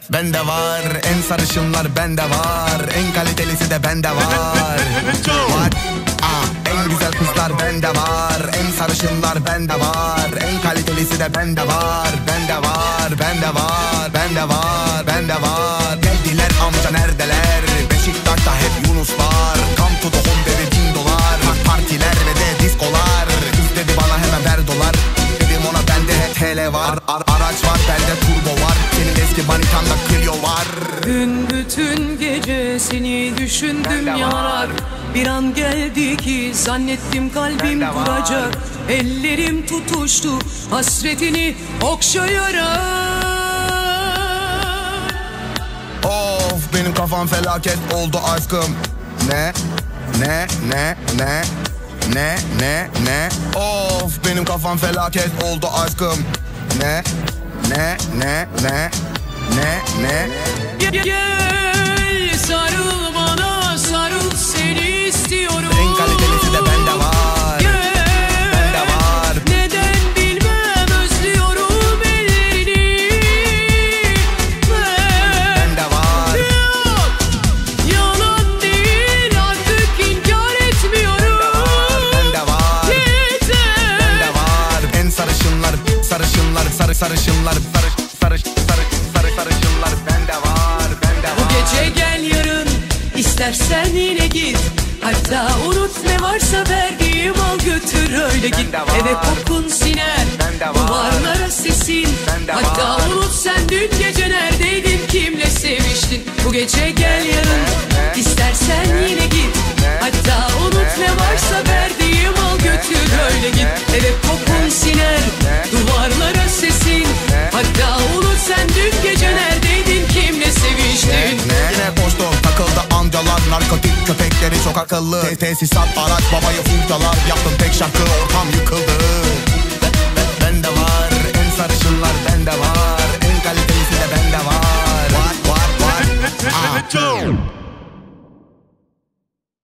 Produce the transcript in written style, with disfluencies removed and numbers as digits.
bende var. En sarışınlar bende var. En kalitelisi de bende var. En güzel kızlar bende var. En sarışınlar bende var. En kalitelisi de bende var. Bende var, bende var, bende var, bende var. Geldiler amca neredeler? Beşiktaş'ta hep Yunuslar. Come to the home dedi $1000. Partiler ve de diskolar. Kız dedi bana hemen ver dolar. Dedim ona bende TL var. Araç var bende turbo var. Senin eski manitanda Clio var. Dün bütün gece seni düşündüm yanar. Bir an geldi ki zannettim kalbim duracak. Ellerim tutuştu hasretini okşayarak. Of benim kafam felaket oldu aşkım. Ne? Of benim kafam felaket oldu aşkım. Ne? Gel sarıl bana, sarıl seni istiyorum. En kalitelisi de bende var. Bende var. Neden bilmem özlüyorum ellerini. Bende var. Yok, yalan değil artık inkar etmiyorum. Bende var. Yeter. Bende var. En sarışınlar sarışınlar sarışınlar bende var. Bende var. Bu gece gel yarın istersen yine git. Hatta unut ne varsa verdiğim al götür öyle git. Eve kokun siner, duvarlara sesin. Hatta unut sen dün gece neredeydin, kimle seviştin. Bu gece gel yarın istersen yine git. Hatta unut ne varsa verdiğim al götür öyle git. Eve kokun siner, duvarlara sesin. Hatta unut sen dün gece neredeydin, kimle seviştin. Yine koştum takıldı amcalar. Narkotik köpekleri çok akıllı. Tesisat araç babayı furtalar. Yaptım tek şarkı ortam yıkıldı.